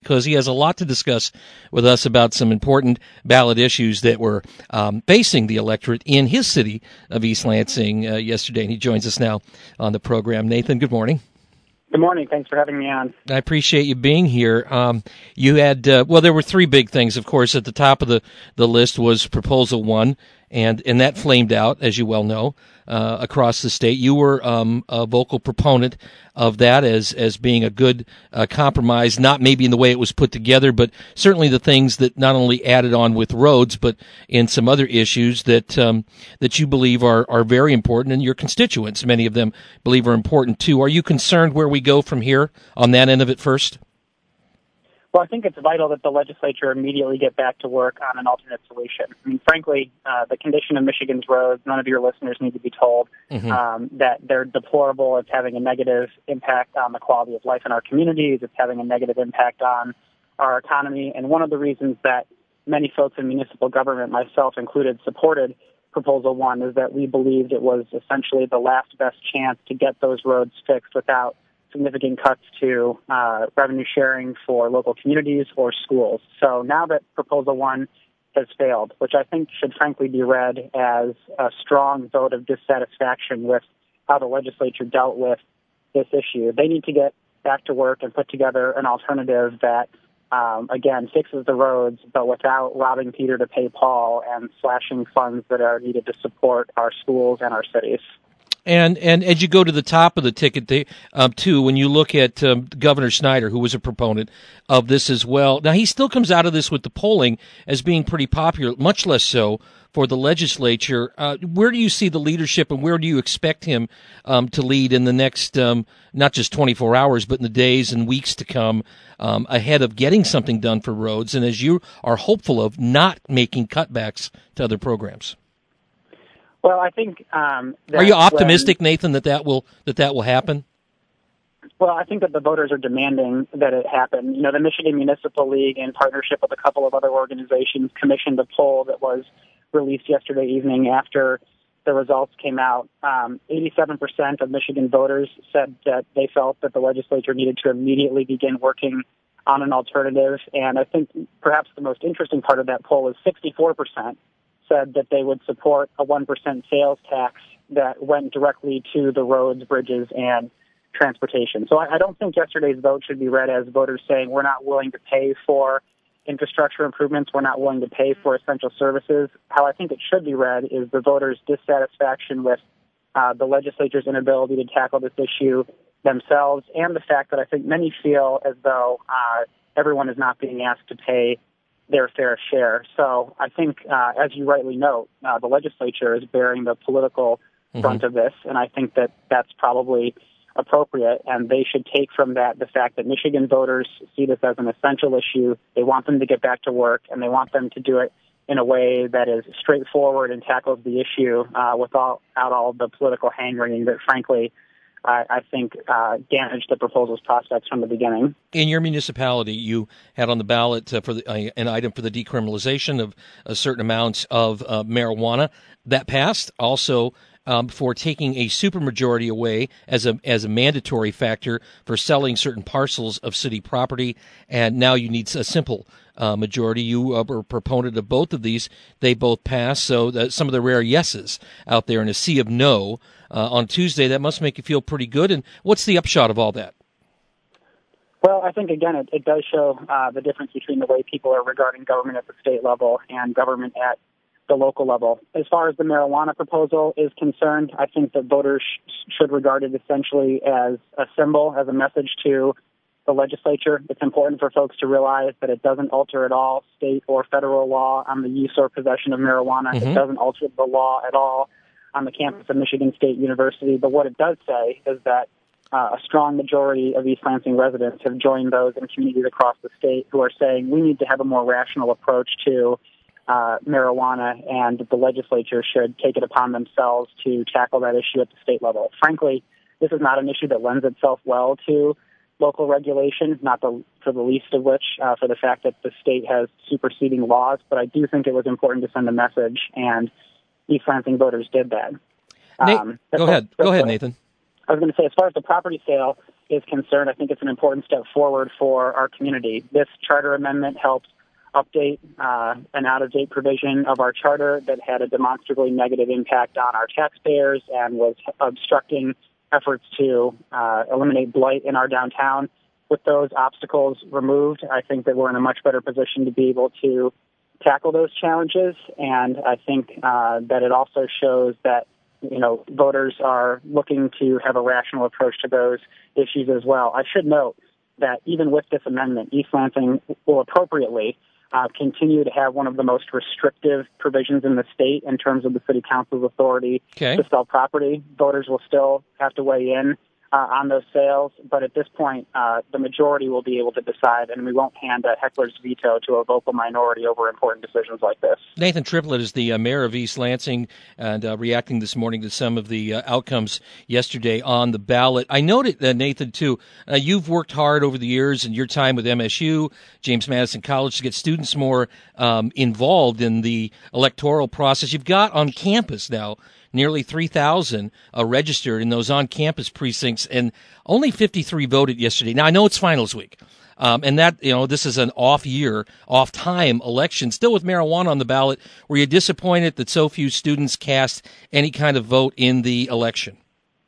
because he has a lot to discuss with us about some important ballot issues that were facing the electorate in his city of East Lansing yesterday. And he joins us now on the program. Nathan, good morning. Good morning. Thanks for having me on. I appreciate you being here. You had, there were three big things, of course. At the top of the list was Proposal 1, and that flamed out, as you well know, across the state. You were a vocal proponent of that as being a good compromise, not maybe in the way it was put together, but certainly the things that not only added on with roads, but in some other issues that you believe are very important, and your constituents, many of them, believe are important too. Are you concerned where we go from here on that end of it first? Well, I think it's vital that the legislature immediately get back to work on an alternate solution. I mean, frankly, the condition of Michigan's roads, none of your listeners need to be told that they're deplorable. It's having a negative impact on the quality of life in our communities. It's having a negative impact on our economy. And one of the reasons that many folks in municipal government, myself included, supported Proposal 1 is that we believed it was essentially the last best chance to get those roads fixed without significant cuts to revenue sharing for local communities or schools. So now that Proposal 1 has failed, which I think should frankly be read as a strong vote of dissatisfaction with how the legislature dealt with this issue, they need to get back to work and put together an alternative that, again, fixes the roads, but without robbing Peter to pay Paul and slashing funds that are needed to support our schools and our cities. And as you go to the top of the ticket, too, when you look at Governor Snyder, who was a proponent of this as well, now he still comes out of this with the polling as being pretty popular, much less so for the legislature. Where do you see the leadership, and where do you expect him to lead in the next, not just 24 hours, but in the days and weeks to come ahead of getting something done for roads, and as you are hopeful of not making cutbacks to other programs? Well, I think. Are you optimistic, Nathan, that will happen? Well, I think that the voters are demanding that it happen. You know, the Michigan Municipal League, in partnership with a couple of other organizations, commissioned a poll that was released yesterday evening after the results came out. 87% of Michigan voters said that they felt that the legislature needed to immediately begin working on an alternative. And I think perhaps the most interesting part of that poll is 64% said that they would support a 1% sales tax that went directly to the roads, bridges, and transportation. So I don't think yesterday's vote should be read as voters saying we're not willing to pay for infrastructure improvements, we're not willing to pay for essential services. How I think it should be read is the voters' dissatisfaction with the legislature's inability to tackle this issue themselves, and the fact that I think many feel as though everyone is not being asked to pay their fair share. So I think, as you rightly note, the legislature is bearing the political brunt of this, and I think that that's probably appropriate, and they should take from that the fact that Michigan voters see this as an essential issue. They want them to get back to work, and they want them to do it in a way that is straightforward and tackles the issue without all the political hand-wringing that, frankly, I think damaged the proposal's prospects from the beginning. In your municipality, you had on the ballot for an item for the decriminalization of a certain amounts of marijuana. That passed. Also, for taking a supermajority away as a mandatory factor for selling certain parcels of city property, and now you need a simple majority. You were a proponent of both of these. They both passed, so some of the rare yeses out there in a sea of no on Tuesday, that must make you feel pretty good. And what's the upshot of all that? Well, I think, again, it does show the difference between the way people are regarding government at the state level and government at the local level. As far as the marijuana proposal is concerned, I think that voters should regard it essentially as a symbol, as a message to the legislature. It's important for folks to realize that it doesn't alter at all state or federal law on the use or possession of marijuana. It doesn't alter the law at all on the campus of Michigan State University. But what it does say is that a strong majority of East Lansing residents have joined those in communities across the state who are saying we need to have a more rational approach to marijuana, and the legislature should take it upon themselves to tackle that issue at the state level. Frankly, this is not an issue that lends itself well to local regulation, for the least of which, for the fact that the state has superseding laws. But I do think it was important to send a message, and East Lansing voters did that. Go ahead, Nathan. I was going to say, as far as the property sale is concerned, I think it's an important step forward for our community. This charter amendment helps update an out-of-date provision of our charter that had a demonstrably negative impact on our taxpayers and was obstructing efforts to eliminate blight in our downtown. With those obstacles removed, I think that we're in a much better position to be able to tackle those challenges, and I think that it also shows that voters are looking to have a rational approach to those issues as well. I should note that even with this amendment, East Lansing will appropriately continue to have one of the most restrictive provisions in the state in terms of the city council's authority to sell property. Voters will still have to weigh in on those sales, but at this point, the majority will be able to decide, and we won't hand a heckler's veto to a vocal minority over important decisions like this. Nathan Triplett is the mayor of East Lansing, and reacting this morning to some of the outcomes yesterday on the ballot. I noted, Nathan, too, you've worked hard over the years in your time with MSU, James Madison College, to get students more involved in the electoral process. You've got on campus now nearly 3,000 registered in those on-campus precincts, and only 53 voted yesterday. Now, I know it's finals week, and that, this is an off-time election. Still with marijuana on the ballot, were you disappointed that so few students cast any kind of vote in the election?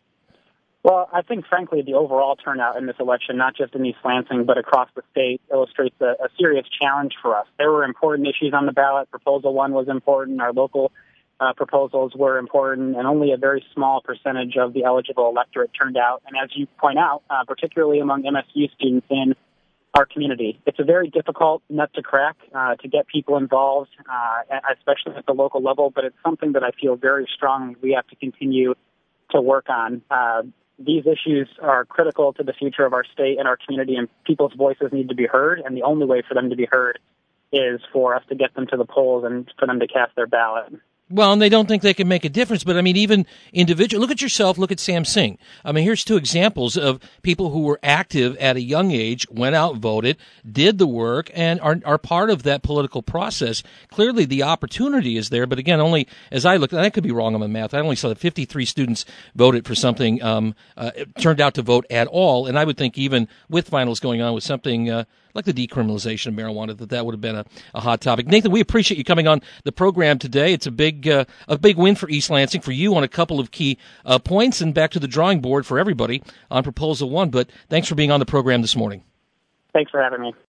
Well, I think, frankly, the overall turnout in this election, not just in East Lansing, but across the state, illustrates a serious challenge for us. There were important issues on the ballot. Proposal 1 was important. Our local proposals were important, and only a very small percentage of the eligible electorate turned out. And as you point out, particularly among MSU students in our community, it's a very difficult nut to crack to get people involved, especially at the local level, but it's something that I feel very strongly we have to continue to work on. These issues are critical to the future of our state and our community, and people's voices need to be heard, and the only way for them to be heard is for us to get them to the polls and for them to cast their ballot. Well, and they don't think they can make a difference, but I mean, even individual. Look at yourself. Look at Sam Singh. I mean, here's two examples of people who were active at a young age, went out, voted, did the work, and are part of that political process. Clearly, the opportunity is there, but again, only as I looked, and I could be wrong on the math. I only saw that 53 students voted for something, turned out to vote at all, and I would think even with finals going on with something like the decriminalization of marijuana, that would have been a hot topic. Nathan, we appreciate you coming on the program today. It's a big win for East Lansing, for you on a couple of key points, and back to the drawing board for everybody on Proposal 1. But thanks for being on the program this morning. Thanks for having me.